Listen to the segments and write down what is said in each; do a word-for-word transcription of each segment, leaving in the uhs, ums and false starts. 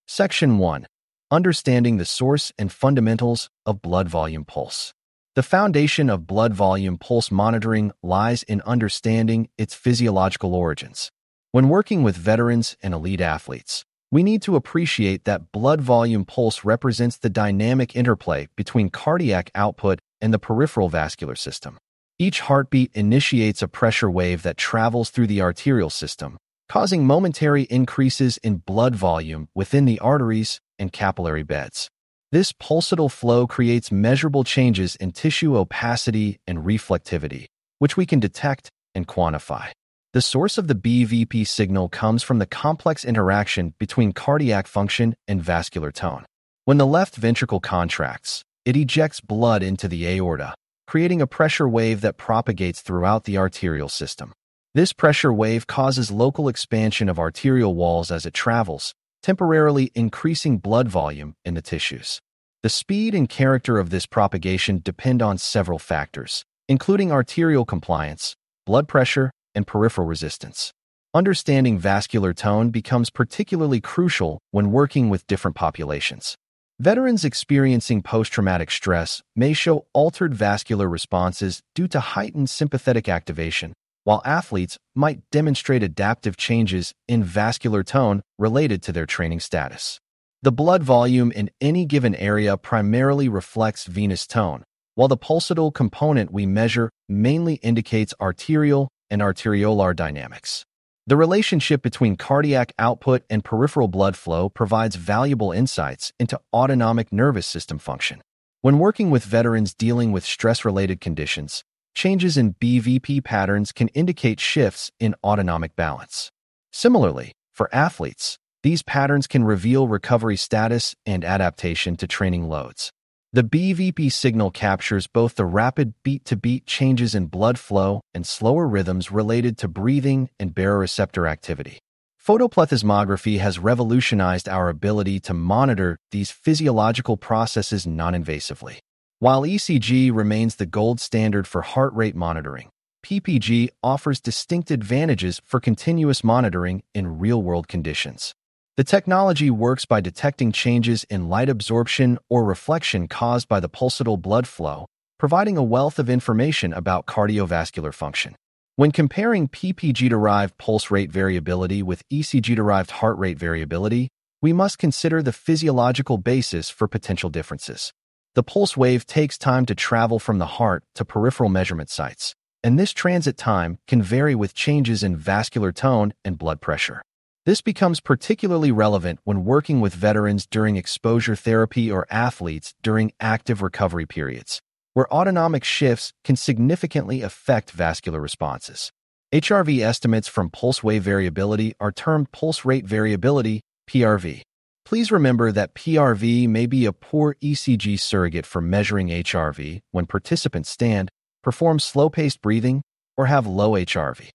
Section one. Understanding the source and fundamentals of blood volume pulse. The foundation of blood volume pulse monitoring lies in understanding its physiological origins. When working with veterans and elite athletes, we need to appreciate that blood volume pulse represents the dynamic interplay between cardiac output and the peripheral vascular system. Each heartbeat initiates a pressure wave that travels through the arterial system, causing momentary increases in blood volume within the arteries and capillary beds. This pulsatile flow creates measurable changes in tissue opacity and reflectivity, which we can detect and quantify. The source of the B V P signal comes from the complex interaction between cardiac function and vascular tone. When the left ventricle contracts, it ejects blood into the aorta, creating a pressure wave that propagates throughout the arterial system. This pressure wave causes local expansion of arterial walls as it travels, temporarily increasing blood volume in the tissues. The speed and character of this propagation depend on several factors, including arterial compliance, blood pressure, and peripheral resistance. Understanding vascular tone becomes particularly crucial when working with different populations. Veterans experiencing post-traumatic stress may show altered vascular responses due to heightened sympathetic activation, while athletes might demonstrate adaptive changes in vascular tone related to their training status. The blood volume in any given area primarily reflects venous tone, while the pulsatile component we measure mainly indicates arterial and arteriolar dynamics. The relationship between cardiac output and peripheral blood flow provides valuable insights into autonomic nervous system function. When working with veterans dealing with stress-related conditions, changes in B V P patterns can indicate shifts in autonomic balance. Similarly, for athletes, these patterns can reveal recovery status and adaptation to training loads. The B V P signal captures both the rapid beat-to-beat changes in blood flow and slower rhythms related to breathing and baroreceptor activity. Photoplethysmography has revolutionized our ability to monitor these physiological processes non-invasively. While E C G remains the gold standard for heart rate monitoring, P P G offers distinct advantages for continuous monitoring in real-world conditions. The technology works by detecting changes in light absorption or reflection caused by the pulsatile blood flow, providing a wealth of information about cardiovascular function. When comparing P P G-derived pulse rate variability with E C G-derived heart rate variability, we must consider the physiological basis for potential differences. The pulse wave takes time to travel from the heart to peripheral measurement sites, and this transit time can vary with changes in vascular tone and blood pressure. This becomes particularly relevant when working with veterans during exposure therapy or athletes during active recovery periods, where autonomic shifts can significantly affect vascular responses. H R V estimates from pulse wave variability are termed pulse rate variability, P R V. Please remember that P R V may be a poor E C G surrogate for measuring H R V when participants stand, perform slow-paced breathing, or have low H R V.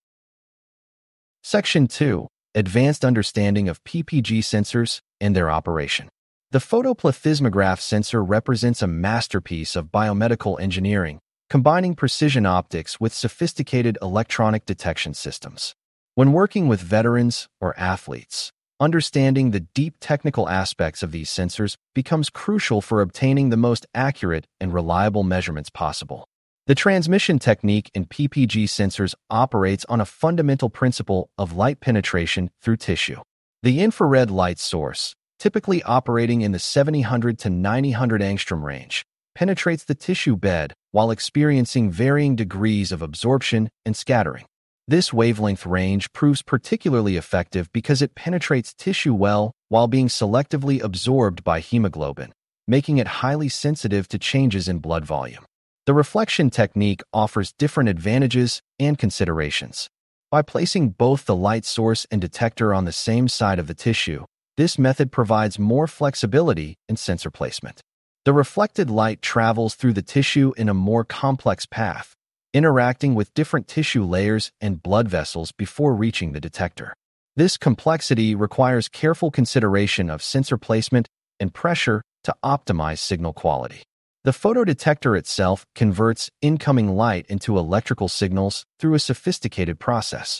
Section two. Advanced understanding of P P G sensors and their operation. The photoplethysmograph sensor represents a masterpiece of biomedical engineering, combining precision optics with sophisticated electronic detection systems. When working with veterans or athletes, understanding the deep technical aspects of these sensors becomes crucial for obtaining the most accurate and reliable measurements possible. The transmission technique in P P G sensors operates on a fundamental principle of light penetration through tissue. The infrared light source, typically operating in the seventy hundred to ninety hundred angstrom range, penetrates the tissue bed while experiencing varying degrees of absorption and scattering. This wavelength range proves particularly effective because it penetrates tissue well while being selectively absorbed by hemoglobin, making it highly sensitive to changes in blood volume. The reflection technique offers different advantages and considerations. By placing both the light source and detector on the same side of the tissue, this method provides more flexibility in sensor placement. The reflected light travels through the tissue in a more complex path, interacting with different tissue layers and blood vessels before reaching the detector. This complexity requires careful consideration of sensor placement and pressure to optimize signal quality. The photodetector itself converts incoming light into electrical signals through a sophisticated process.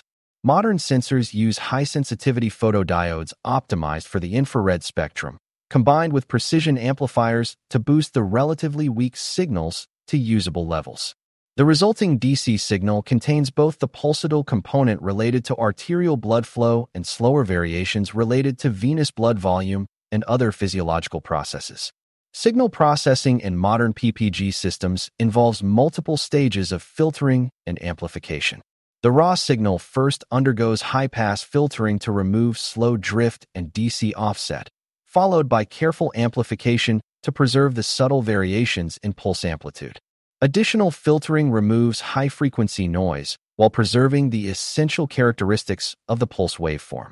Modern sensors use high-sensitivity photodiodes optimized for the infrared spectrum, combined with precision amplifiers to boost the relatively weak signals to usable levels. The resulting D C signal contains both the pulsatile component related to arterial blood flow and slower variations related to venous blood volume and other physiological processes. Signal processing in modern P P G systems involves multiple stages of filtering and amplification. The raw signal first undergoes high-pass filtering to remove slow drift and D C offset, followed by careful amplification to preserve the subtle variations in pulse amplitude. Additional filtering removes high-frequency noise while preserving the essential characteristics of the pulse waveform.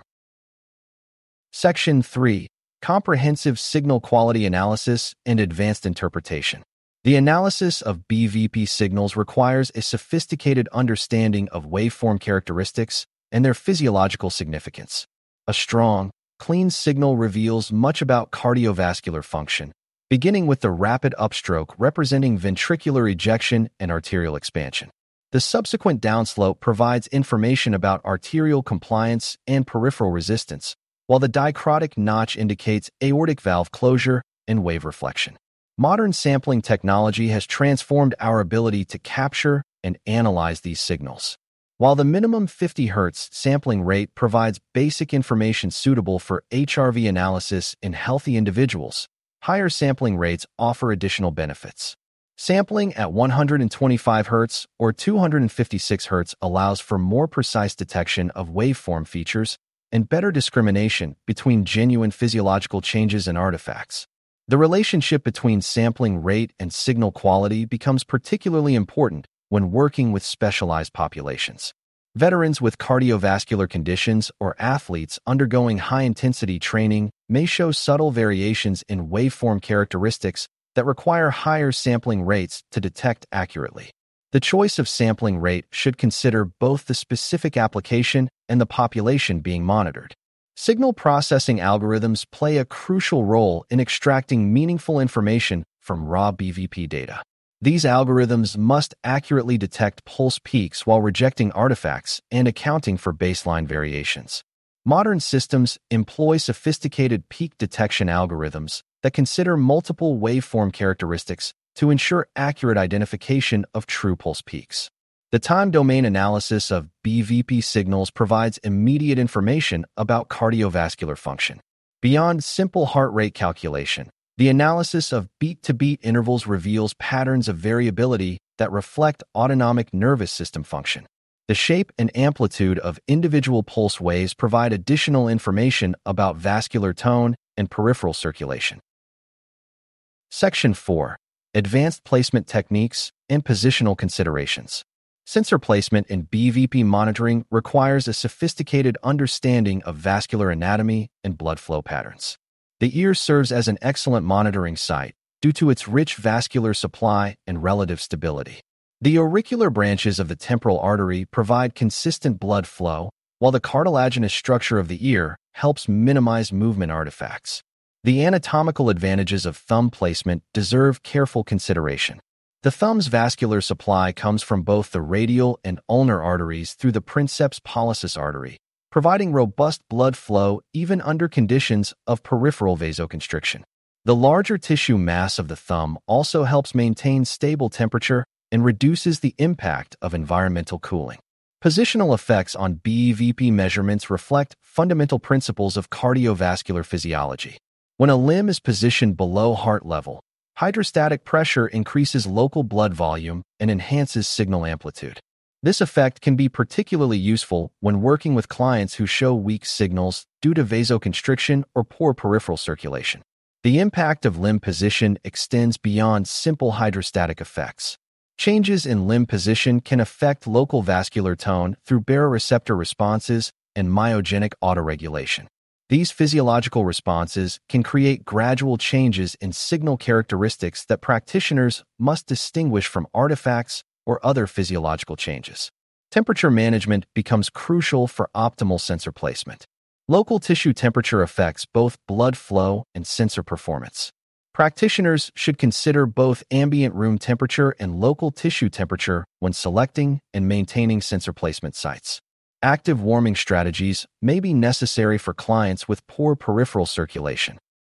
Section three. Comprehensive Signal Quality Analysis and Advanced Interpretation. The analysis of B V P signals requires a sophisticated understanding of waveform characteristics and their physiological significance. A strong, clean signal reveals much about cardiovascular function, beginning with the rapid upstroke representing ventricular ejection and arterial expansion. The subsequent downslope provides information about arterial compliance and peripheral resistance, while the dichrotic notch indicates aortic valve closure and wave reflection. Modern sampling technology has transformed our ability to capture and analyze these signals. While the minimum fifty hertz sampling rate provides basic information suitable for H R V analysis in healthy individuals, higher sampling rates offer additional benefits. Sampling at one hundred twenty-five hertz or two hundred fifty-six hertz allows for more precise detection of waveform features and better discrimination between genuine physiological changes and artifacts. The relationship between sampling rate and signal quality becomes particularly important when working with specialized populations. Veterans with cardiovascular conditions or athletes undergoing high-intensity training may show subtle variations in waveform characteristics that require higher sampling rates to detect accurately. The choice of sampling rate should consider both the specific application and the population being monitored. Signal processing algorithms play a crucial role in extracting meaningful information from raw B V P data. These algorithms must accurately detect pulse peaks while rejecting artifacts and accounting for baseline variations. Modern systems employ sophisticated peak detection algorithms that consider multiple waveform characteristics to ensure accurate identification of true pulse peaks. The time domain analysis of B V P signals provides immediate information about cardiovascular function. Beyond simple heart rate calculation, the analysis of beat-to-beat intervals reveals patterns of variability that reflect autonomic nervous system function. The shape and amplitude of individual pulse waves provide additional information about vascular tone and peripheral circulation. Section four. Advanced Placement Techniques and Positional Considerations. Sensor placement in B V P monitoring requires a sophisticated understanding of vascular anatomy and blood flow patterns. The ear serves as an excellent monitoring site due to its rich vascular supply and relative stability. The auricular branches of the temporal artery provide consistent blood flow, while the cartilaginous structure of the ear helps minimize movement artifacts. The anatomical advantages of thumb placement deserve careful consideration. The thumb's vascular supply comes from both the radial and ulnar arteries through the princeps pollicis artery, providing robust blood flow even under conditions of peripheral vasoconstriction. The larger tissue mass of the thumb also helps maintain stable temperature and reduces the impact of environmental cooling. Positional effects on B V P measurements reflect fundamental principles of cardiovascular physiology. When a limb is positioned below heart level, hydrostatic pressure increases local blood volume and enhances signal amplitude. This effect can be particularly useful when working with clients who show weak signals due to vasoconstriction or poor peripheral circulation. The impact of limb position extends beyond simple hydrostatic effects. Changes in limb position can affect local vascular tone through baroreceptor responses and myogenic autoregulation. These physiological responses can create gradual changes in signal characteristics that practitioners must distinguish from artifacts or other physiological changes. Temperature management becomes crucial for optimal sensor placement. Local tissue temperature affects both blood flow and sensor performance. Practitioners should consider both ambient room temperature and local tissue temperature when selecting and maintaining sensor placement sites. Active warming strategies may be necessary for clients with poor peripheral circulation.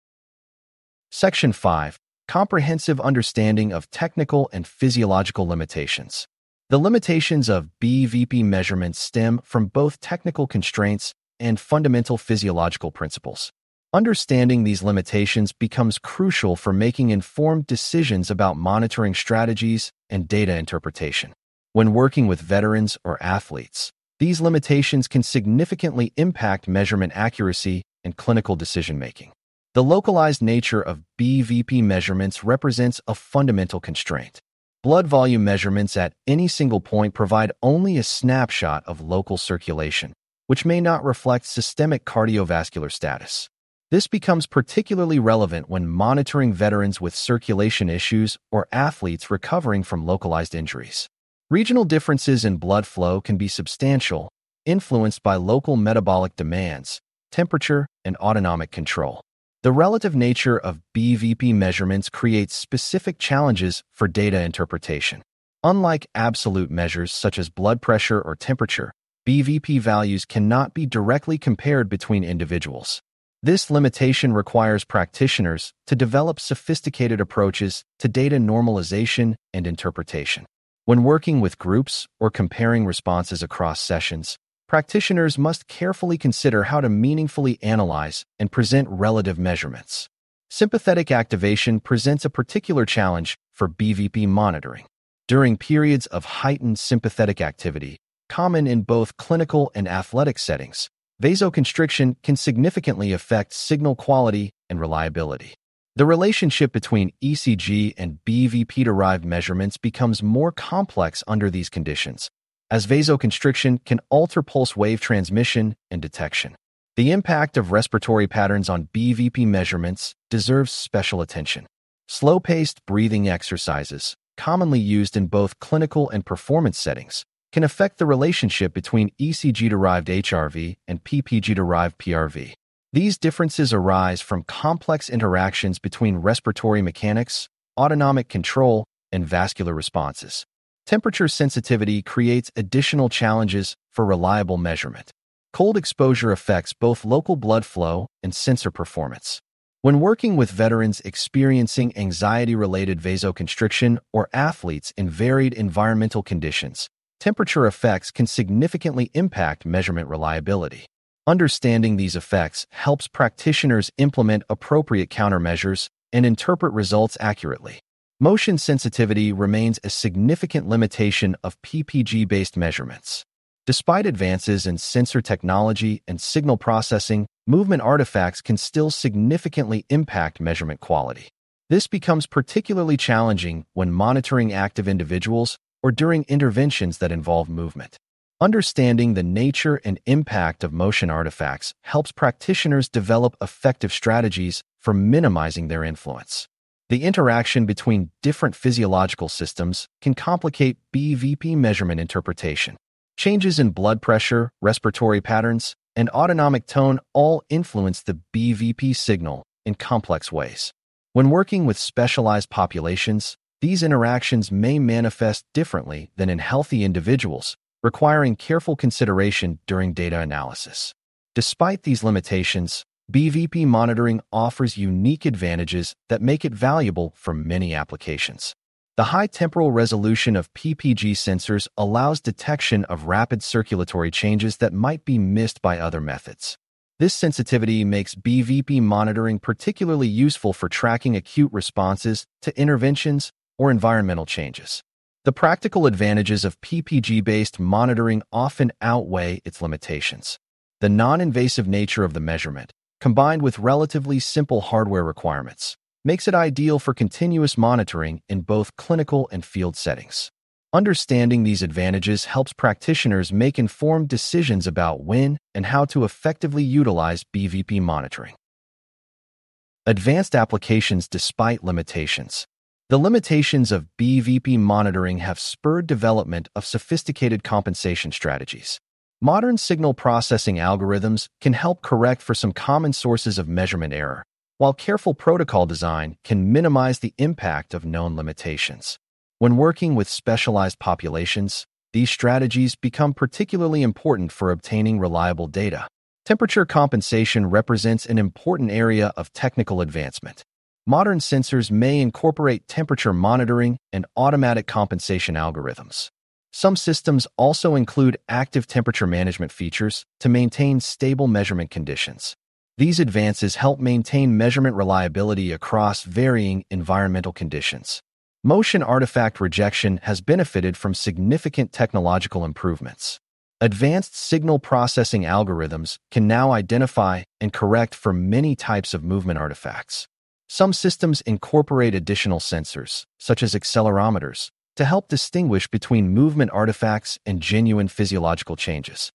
Section five. Comprehensive understanding of technical and physiological limitations. The limitations of B V P measurements stem from both technical constraints and fundamental physiological principles. Understanding these limitations becomes crucial for making informed decisions about monitoring strategies and data interpretation. When working with veterans or athletes, these limitations can significantly impact measurement accuracy and clinical decision-making. The localized nature of B V P measurements represents a fundamental constraint. Blood volume measurements at any single point provide only a snapshot of local circulation, which may not reflect systemic cardiovascular status. This becomes particularly relevant when monitoring veterans with circulation issues or athletes recovering from localized injuries. Regional differences in blood flow can be substantial, influenced by local metabolic demands, temperature, and autonomic control. The relative nature of B V P measurements creates specific challenges for data interpretation. Unlike absolute measures such as blood pressure or temperature, B V P values cannot be directly compared between individuals. This limitation requires practitioners to develop sophisticated approaches to data normalization and interpretation. When working with groups or comparing responses across sessions, practitioners must carefully consider how to meaningfully analyze and present relative measurements. Sympathetic activation presents a particular challenge for B V P monitoring. During periods of heightened sympathetic activity, common in both clinical and athletic settings, vasoconstriction can significantly affect signal quality and reliability. The relationship between E C G and B V P-derived measurements becomes more complex under these conditions, as vasoconstriction can alter pulse wave transmission and detection. The impact of respiratory patterns on B V P measurements deserves special attention. Slow-paced breathing exercises, commonly used in both clinical and performance settings, can affect the relationship between E C G-derived H R V and P P G-derived P R V. These differences arise from complex interactions between respiratory mechanics, autonomic control, and vascular responses. Temperature sensitivity creates additional challenges for reliable measurement. Cold exposure affects both local blood flow and sensor performance. When working with veterans experiencing anxiety-related vasoconstriction or athletes in varied environmental conditions, temperature effects can significantly impact measurement reliability. Understanding these effects helps practitioners implement appropriate countermeasures and interpret results accurately. Motion sensitivity remains a significant limitation of P P G-based measurements. Despite advances in sensor technology and signal processing, movement artifacts can still significantly impact measurement quality. This becomes particularly challenging when monitoring active individuals or during interventions that involve movement. Understanding the nature and impact of motion artifacts helps practitioners develop effective strategies for minimizing their influence. The interaction between different physiological systems can complicate B V P measurement interpretation. Changes in blood pressure, respiratory patterns, and autonomic tone all influence the B V P signal in complex ways. When working with specialized populations, these interactions may manifest differently than in healthy individuals, requiring careful consideration during data analysis. Despite these limitations, B V P monitoring offers unique advantages that make it valuable for many applications. The high temporal resolution of P P G sensors allows detection of rapid circulatory changes that might be missed by other methods. This sensitivity makes B V P monitoring particularly useful for tracking acute responses to interventions or environmental changes. The practical advantages of P P G-based monitoring often outweigh its limitations. The non-invasive nature of the measurement, combined with relatively simple hardware requirements, makes it ideal for continuous monitoring in both clinical and field settings. Understanding these advantages helps practitioners make informed decisions about when and how to effectively utilize B V P monitoring. Advanced applications despite limitations. The limitations of B V P monitoring have spurred development of sophisticated compensation strategies. Modern signal processing algorithms can help correct for some common sources of measurement error, while careful protocol design can minimize the impact of known limitations. When working with specialized populations, these strategies become particularly important for obtaining reliable data. Temperature compensation represents an important area of technical advancement. Modern sensors may incorporate temperature monitoring and automatic compensation algorithms. Some systems also include active temperature management features to maintain stable measurement conditions. These advances help maintain measurement reliability across varying environmental conditions. Motion artifact rejection has benefited from significant technological improvements. Advanced signal processing algorithms can now identify and correct for many types of movement artifacts. Some systems incorporate additional sensors, such as accelerometers, to help distinguish between movement artifacts and genuine physiological changes.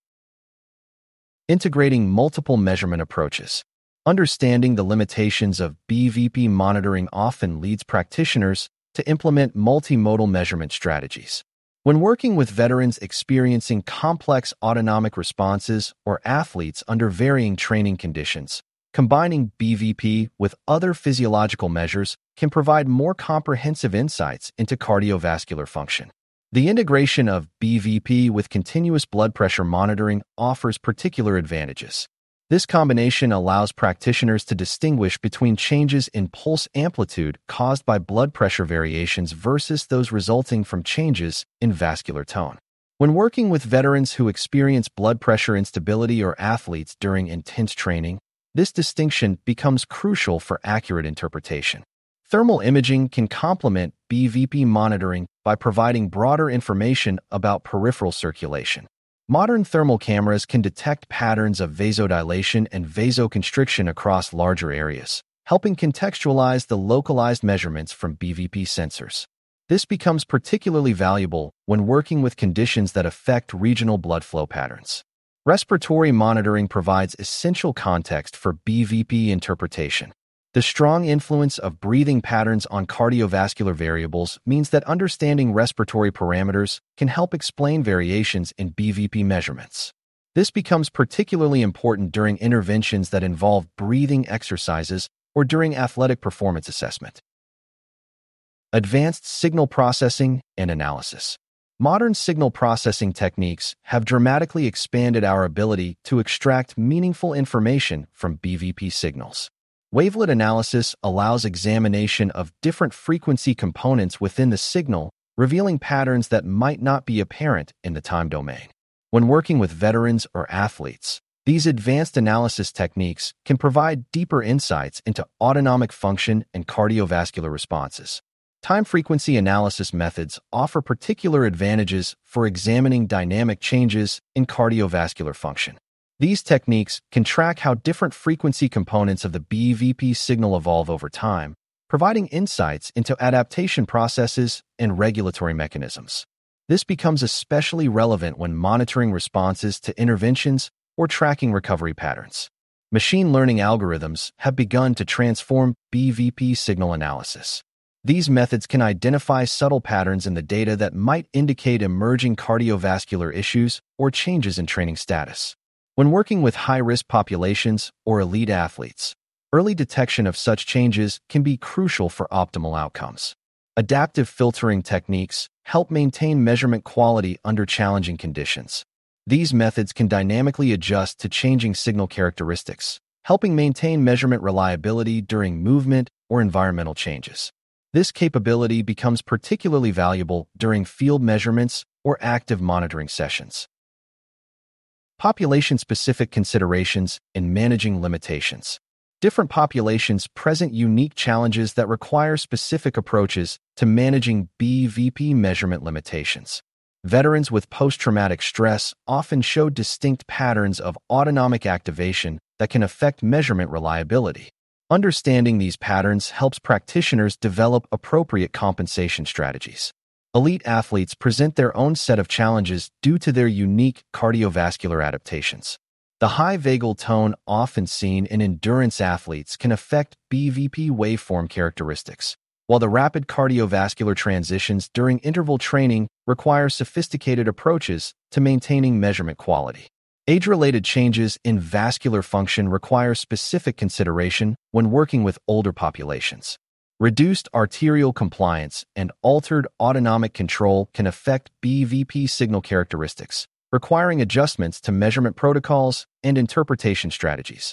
Integrating multiple measurement approaches. Understanding the limitations of B V P monitoring often leads practitioners to implement multimodal measurement strategies. When working with veterans experiencing complex autonomic responses or athletes under varying training conditions, combining B V P with other physiological measures can provide more comprehensive insights into cardiovascular function. The integration of B V P with continuous blood pressure monitoring offers particular advantages. This combination allows practitioners to distinguish between changes in pulse amplitude caused by blood pressure variations versus those resulting from changes in vascular tone. When working with veterans who experience blood pressure instability or athletes during intense training, this distinction becomes crucial for accurate interpretation. Thermal imaging can complement B V P monitoring by providing broader information about peripheral circulation. Modern thermal cameras can detect patterns of vasodilation and vasoconstriction across larger areas, helping contextualize the localized measurements from B V P sensors. This becomes particularly valuable when working with conditions that affect regional blood flow patterns. Respiratory monitoring provides essential context for B V P interpretation. The strong influence of breathing patterns on cardiovascular variables means that understanding respiratory parameters can help explain variations in B V P measurements. This becomes particularly important during interventions that involve breathing exercises or during athletic performance assessment. Advanced signal processing and analysis. Modern signal processing techniques have dramatically expanded our ability to extract meaningful information from B V P signals. Wavelet analysis allows examination of different frequency components within the signal, revealing patterns that might not be apparent in the time domain. When working with veterans or athletes, these advanced analysis techniques can provide deeper insights into autonomic function and cardiovascular responses. Time-frequency analysis methods offer particular advantages for examining dynamic changes in cardiovascular function. These techniques can track how different frequency components of the B V P signal evolve over time, providing insights into adaptation processes and regulatory mechanisms. This becomes especially relevant when monitoring responses to interventions or tracking recovery patterns. Machine learning algorithms have begun to transform B V P signal analysis. These methods can identify subtle patterns in the data that might indicate emerging cardiovascular issues or changes in training status. When working with high-risk populations or elite athletes, early detection of such changes can be crucial for optimal outcomes. Adaptive filtering techniques help maintain measurement quality under challenging conditions. These methods can dynamically adjust to changing signal characteristics, helping maintain measurement reliability during movement or environmental changes. This capability becomes particularly valuable during field measurements or active monitoring sessions. Population-specific considerations in managing limitations. Different populations present unique challenges that require specific approaches to managing B V P measurement limitations. Veterans with post-traumatic stress often show distinct patterns of autonomic activation that can affect measurement reliability. Understanding these patterns helps practitioners develop appropriate compensation strategies. Elite athletes present their own set of challenges due to their unique cardiovascular adaptations. The high vagal tone often seen in endurance athletes can affect B V P waveform characteristics, while the rapid cardiovascular transitions during interval training require sophisticated approaches to maintaining measurement quality. Age-related changes in vascular function require specific consideration when working with older populations. Reduced arterial compliance and altered autonomic control can affect B V P signal characteristics, requiring adjustments to measurement protocols and interpretation strategies.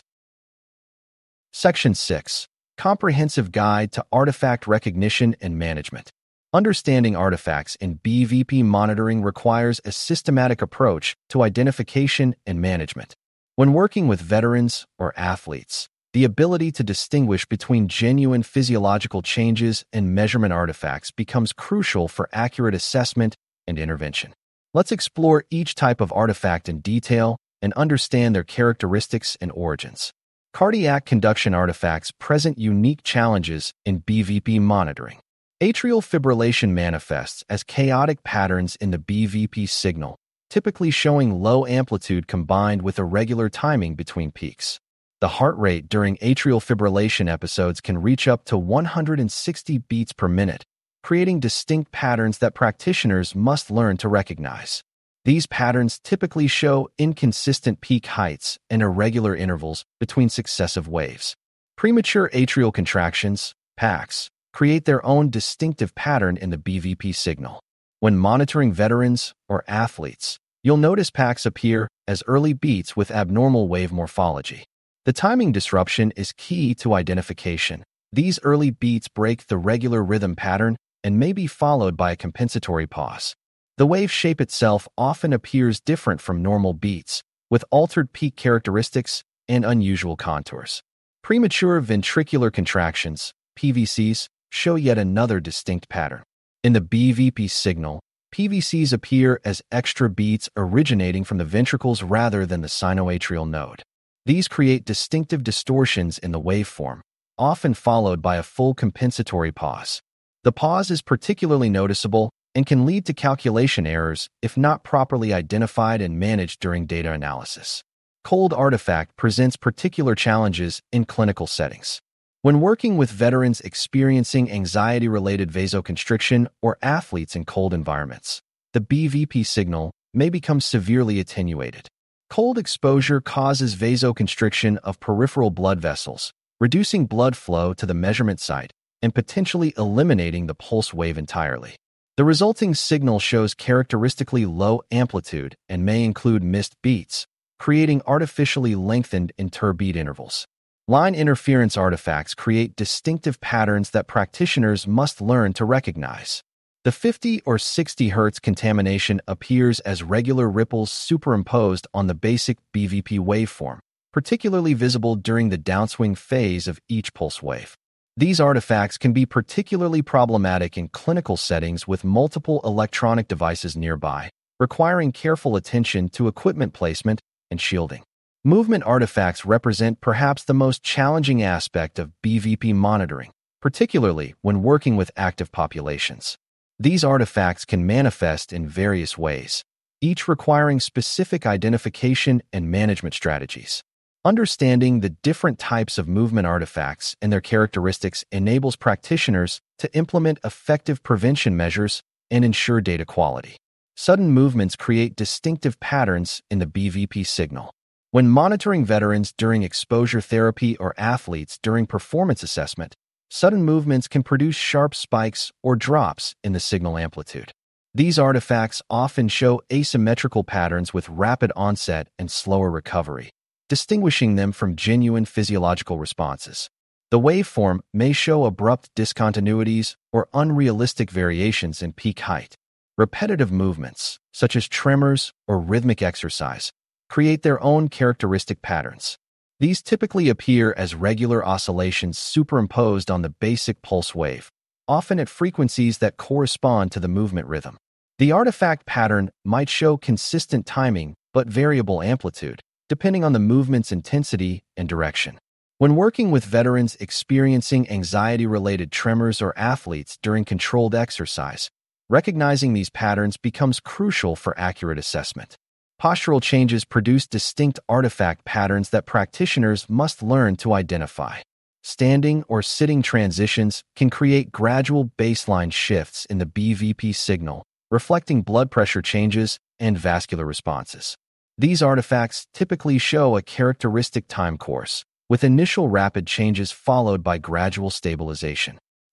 Section six. Comprehensive Guide to Artifact Recognition and Management. Understanding artifacts in B V P monitoring requires a systematic approach to identification and management. When working with veterans or athletes, the ability to distinguish between genuine physiological changes and measurement artifacts becomes crucial for accurate assessment and intervention. Let's explore each type of artifact in detail and understand their characteristics and origins. Cardiac conduction artifacts present unique challenges in B V P monitoring. Atrial fibrillation manifests as chaotic patterns in the B V P signal, typically showing low amplitude combined with irregular timing between peaks. The heart rate during atrial fibrillation episodes can reach up to one hundred sixty beats per minute, creating distinct patterns that practitioners must learn to recognize. These patterns typically show inconsistent peak heights and irregular intervals between successive waves. Premature atrial contractions, P A Cs, create their own distinctive pattern in the B V P signal. When monitoring veterans or athletes, you'll notice P A Cs appear as early beats with abnormal wave morphology. The timing disruption is key to identification. These early beats break the regular rhythm pattern and may be followed by a compensatory pause. The wave shape itself often appears different from normal beats, with altered peak characteristics and unusual contours. Premature ventricular contractions, P V Cs, show yet another distinct pattern. In the B V P signal, P V Cs appear as extra beats originating from the ventricles rather than the sinoatrial node. These create distinctive distortions in the waveform, often followed by a full compensatory pause. The pause is particularly noticeable and can lead to calculation errors if not properly identified and managed during data analysis. Cold artifact presents particular challenges in clinical settings. When working with veterans experiencing anxiety-related vasoconstriction or athletes in cold environments, the B V P signal may become severely attenuated. Cold exposure causes vasoconstriction of peripheral blood vessels, reducing blood flow to the measurement site and potentially eliminating the pulse wave entirely. The resulting signal shows characteristically low amplitude and may include missed beats, creating artificially lengthened interbeat intervals. Line interference artifacts create distinctive patterns that practitioners must learn to recognize. The fifty or sixty hertz contamination appears as regular ripples superimposed on the basic B V P waveform, particularly visible during the downswing phase of each pulse wave. These artifacts can be particularly problematic in clinical settings with multiple electronic devices nearby, requiring careful attention to equipment placement and shielding. Movement artifacts represent perhaps the most challenging aspect of B V P monitoring, particularly when working with active populations. These artifacts can manifest in various ways, each requiring specific identification and management strategies. Understanding the different types of movement artifacts and their characteristics enables practitioners to implement effective prevention measures and ensure data quality. Sudden movements create distinctive patterns in the B V P signal. When monitoring veterans during exposure therapy or athletes during performance assessment, sudden movements can produce sharp spikes or drops in the signal amplitude. These artifacts often show asymmetrical patterns with rapid onset and slower recovery, distinguishing them from genuine physiological responses. The waveform may show abrupt discontinuities or unrealistic variations in peak height. Repetitive movements, such as tremors or rhythmic exercise, create their own characteristic patterns. These typically appear as regular oscillations superimposed on the basic pulse wave, often at frequencies that correspond to the movement rhythm. The artifact pattern might show consistent timing but variable amplitude, depending on the movement's intensity and direction. When working with veterans experiencing anxiety-related tremors or athletes during controlled exercise, recognizing these patterns becomes crucial for accurate assessment. Postural changes produce distinct artifact patterns that practitioners must learn to identify. Standing or sitting transitions can create gradual baseline shifts in the B V P signal, reflecting blood pressure changes and vascular responses. These artifacts typically show a characteristic time course, with initial rapid changes followed by gradual stabilization.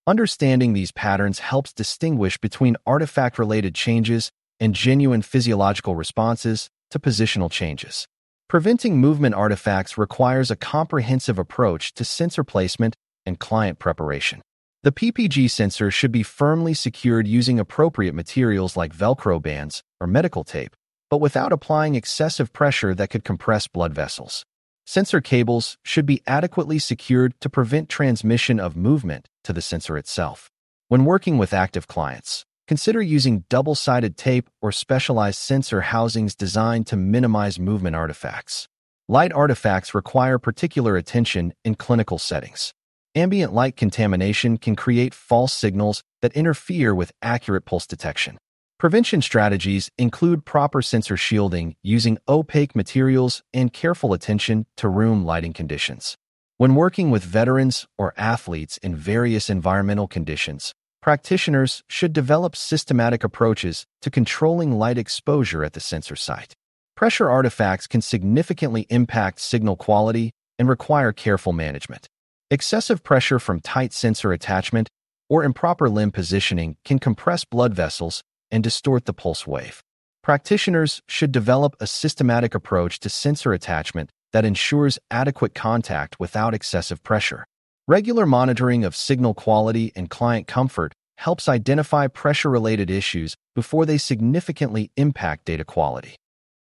Understanding these patterns helps distinguish between artifact-related changes and genuine physiological responses to positional changes. Preventing movement artifacts requires a comprehensive approach to sensor placement and client preparation. The P P G sensor should be firmly secured using appropriate materials like Velcro bands or medical tape, but without applying excessive pressure that could compress blood vessels. Sensor cables should be adequately secured to prevent transmission of movement to the sensor itself. When working with active clients, consider using double-sided tape or specialized sensor housings designed to minimize movement artifacts. Light artifacts require particular attention in clinical settings. Ambient light contamination can create false signals that interfere with accurate pulse detection. Prevention strategies include proper sensor shielding using opaque materials and careful attention to room lighting conditions. When working with veterans or athletes in various environmental conditions, practitioners should develop systematic approaches to controlling light exposure at the sensor site. Pressure artifacts can significantly impact signal quality and require careful management. Excessive pressure from tight sensor attachment or improper limb positioning can compress blood vessels and distort the pulse wave. Practitioners should develop a systematic approach to sensor attachment that ensures adequate contact without excessive pressure. Regular monitoring of signal quality and client comfort helps identify pressure-related issues before they significantly impact data quality.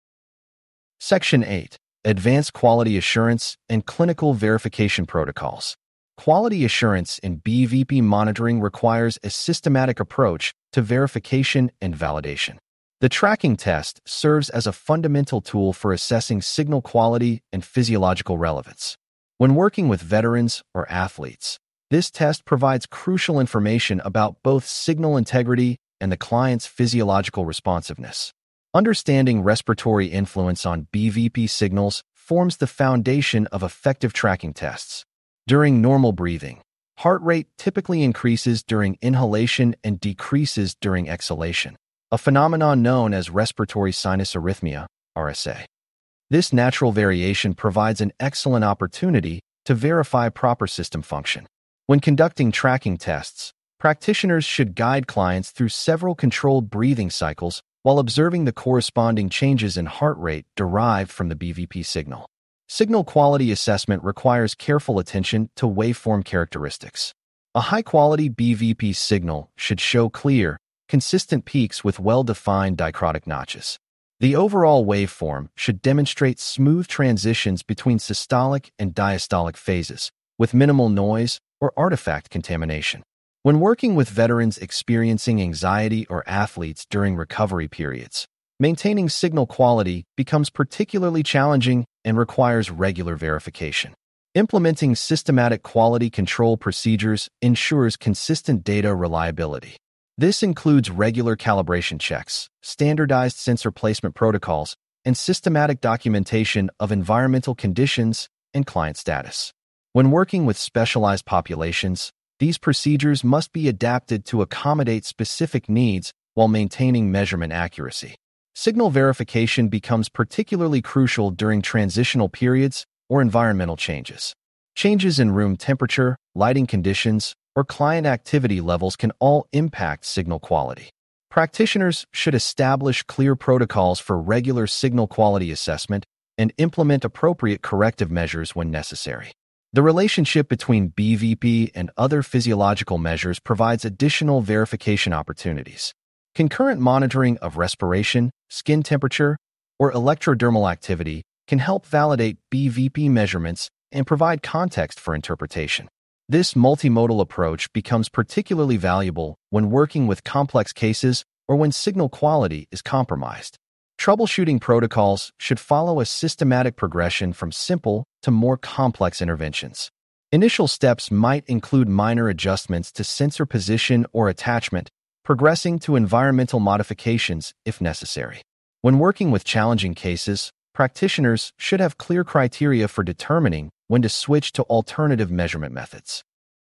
Section eight. Advanced Quality Assurance and Clinical Verification Protocols. Quality assurance in B V P monitoring requires a systematic approach to verification and validation. The tracking test serves as a fundamental tool for assessing signal quality and physiological relevance. When working with veterans or athletes, this test provides crucial information about both signal integrity and the client's physiological responsiveness. Understanding respiratory influence on B V P signals forms the foundation of effective tracking tests. During normal breathing, heart rate typically increases during inhalation and decreases during exhalation, a phenomenon known as respiratory sinus arrhythmia, R S A. This natural variation provides an excellent opportunity to verify proper system function. When conducting tracking tests, practitioners should guide clients through several controlled breathing cycles while observing the corresponding changes in heart rate derived from the B V P signal. Signal quality assessment requires careful attention to waveform characteristics. A high-quality B V P signal should show clear, consistent peaks with well-defined dichrotic notches. The overall waveform should demonstrate smooth transitions between systolic and diastolic phases, with minimal noise or artifact contamination. When working with veterans experiencing anxiety or athletes during recovery periods, maintaining signal quality becomes particularly challenging and requires regular verification. Implementing systematic quality control procedures ensures consistent data reliability. This includes regular calibration checks, standardized sensor placement protocols, and systematic documentation of environmental conditions and client status. When working with specialized populations, these procedures must be adapted to accommodate specific needs while maintaining measurement accuracy. Signal verification becomes particularly crucial during transitional periods or environmental changes. Changes in room temperature, lighting conditions, or client activity levels can all impact signal quality. Practitioners should establish clear protocols for regular signal quality assessment and implement appropriate corrective measures when necessary. The relationship between B V P and other physiological measures provides additional verification opportunities. Concurrent monitoring of respiration, skin temperature, or electrodermal activity can help validate B V P measurements and provide context for interpretation. This multimodal approach becomes particularly valuable when working with complex cases or when signal quality is compromised. Troubleshooting protocols should follow a systematic progression from simple to more complex interventions. Initial steps might include minor adjustments to sensor position or attachment, progressing to environmental modifications if necessary. When working with challenging cases, practitioners should have clear criteria for determining when to switch to alternative measurement methods.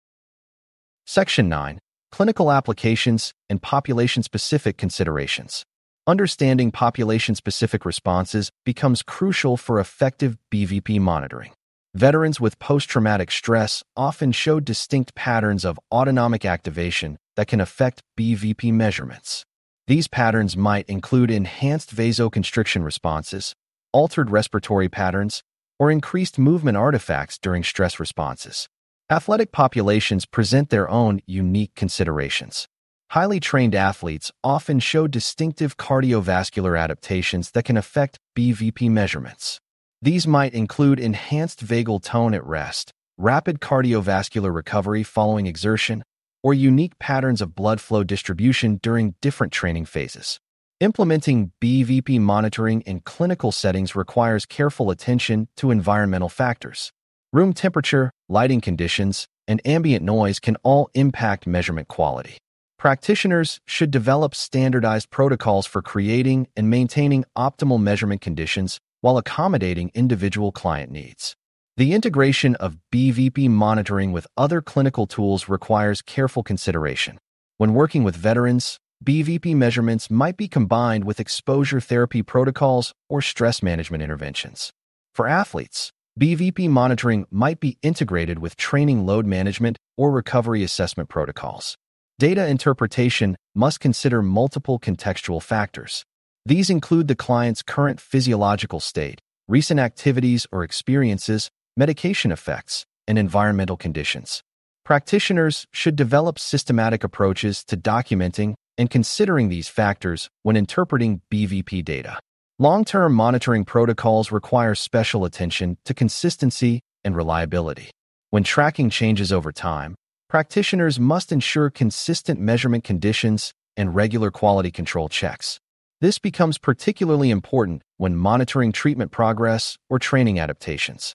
Section nine. Clinical Applications and Population-Specific Considerations. Understanding population-specific responses becomes crucial for effective B V P monitoring. Veterans with post-traumatic stress often show distinct patterns of autonomic activation that can affect B V P measurements. These patterns might include enhanced vasoconstriction responses, altered respiratory patterns, or increased movement artifacts during stress responses. Athletic populations present their own unique considerations. Highly trained athletes often show distinctive cardiovascular adaptations that can affect B V P measurements. These might include enhanced vagal tone at rest, rapid cardiovascular recovery following exertion, or unique patterns of blood flow distribution during different training phases. Implementing B V P monitoring in clinical settings requires careful attention to environmental factors. Room temperature, lighting conditions, and ambient noise can all impact measurement quality. Practitioners should develop standardized protocols for creating and maintaining optimal measurement conditions while accommodating individual client needs. The integration of B V P monitoring with other clinical tools requires careful consideration. When working with veterans, B V P measurements might be combined with exposure therapy protocols or stress management interventions. For athletes, B V P monitoring might be integrated with training load management or recovery assessment protocols. Data interpretation must consider multiple contextual factors. These include the client's current physiological state, recent activities or experiences, medication effects, and environmental conditions. Practitioners should develop systematic approaches to documenting and considering these factors when interpreting B V P data. Long-term monitoring protocols require special attention to consistency and reliability. When tracking changes over time, practitioners must ensure consistent measurement conditions and regular quality control checks. This becomes particularly important when monitoring treatment progress or training adaptations.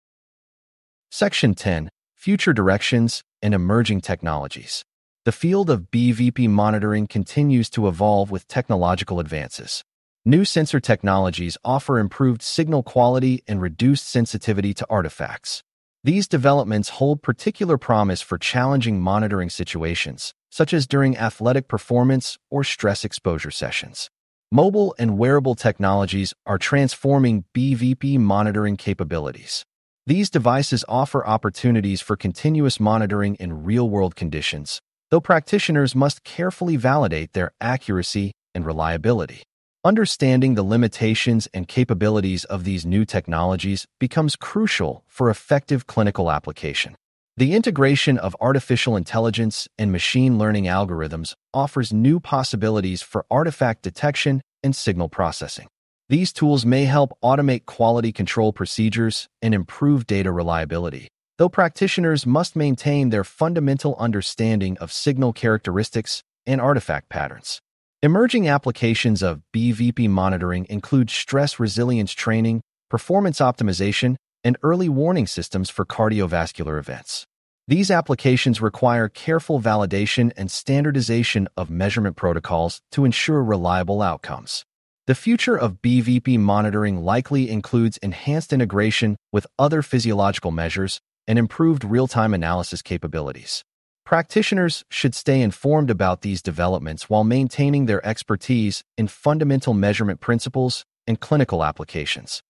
Section ten. Future Directions and Emerging Technologies. The field of B V P monitoring continues to evolve with technological advances. New sensor technologies offer improved signal quality and reduced sensitivity to artifacts. These developments hold particular promise for challenging monitoring situations, such as during athletic performance or stress exposure sessions. Mobile and wearable technologies are transforming B V P monitoring capabilities. These devices offer opportunities for continuous monitoring in real-world conditions, though practitioners must carefully validate their accuracy and reliability. Understanding the limitations and capabilities of these new technologies becomes crucial for effective clinical application. The integration of artificial intelligence and machine learning algorithms offers new possibilities for artifact detection and signal processing. These tools may help automate quality control procedures and improve data reliability, though practitioners must maintain their fundamental understanding of signal characteristics and artifact patterns. Emerging applications of B V P monitoring include stress resilience training, performance optimization, and early warning systems for cardiovascular events. These applications require careful validation and standardization of measurement protocols to ensure reliable outcomes. The future of B V P monitoring likely includes enhanced integration with other physiological measures and improved real-time analysis capabilities. Practitioners should stay informed about these developments while maintaining their expertise in fundamental measurement principles and clinical applications.